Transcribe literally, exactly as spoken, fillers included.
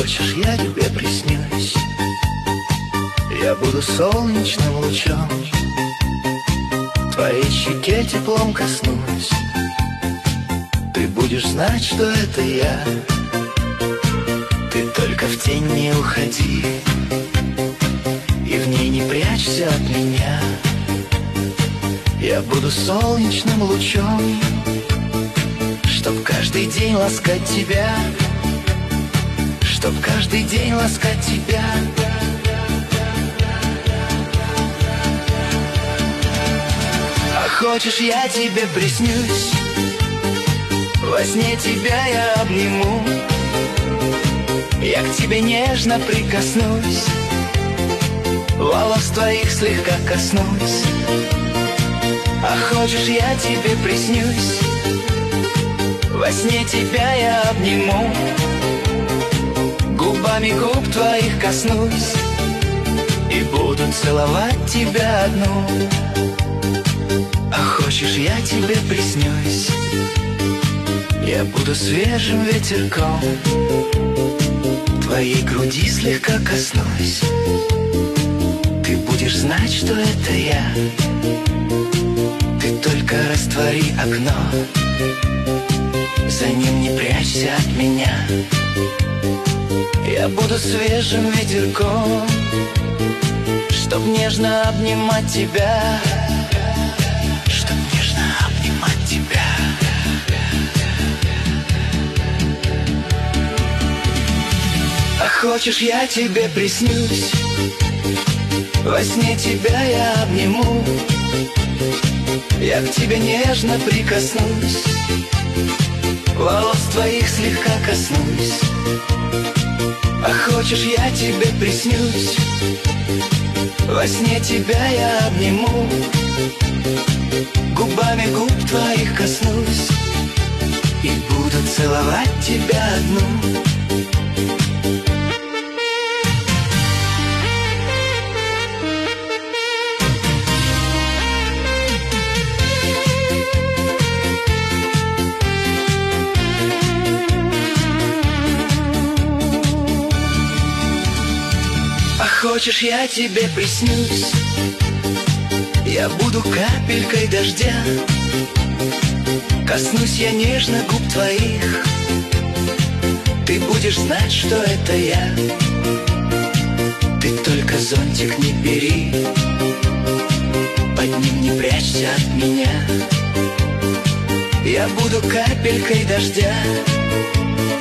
хочешь, я тебе приснюсь? Я буду солнечным лучом, твоей щеке теплом коснусь. Ты будешь знать, что это я. Ты только в тень не уходи, и в ней не прячься от меня. Я буду солнечным лучом, чтоб каждый день ласкать тебя, чтоб каждый день ласкать тебя. А хочешь, я тебе приснюсь? Во сне тебя я обниму, я к тебе нежно прикоснусь, волос твоих слегка коснусь. А хочешь, я тебе приснюсь? Во сне тебя я обниму, губами губ твоих коснусь и буду целовать тебя одну. А хочешь, я тебе приснюсь? Я буду свежим ветерком, твоей груди слегка коснусь. Ты будешь знать, что это я. Ты только раствори окно, за ним не прячься от меня. Я буду свежим ветерком, чтоб нежно обнимать тебя, чтоб нежно обнимать тебя. А хочешь, я тебе приснюсь? Во сне тебя я обниму, я к тебе нежно прикоснусь, волос твоих слегка коснусь. А хочешь, я тебе приснюсь? Во сне тебя я обниму, губами губ твоих коснусь и буду целовать тебя одну. Хочешь, я тебе приснюсь? Я буду капелькой дождя, коснусь я нежно губ твоих. Ты будешь знать, что это я. Ты только зонтик не бери, под ним не прячься от меня. Я буду капелькой дождя,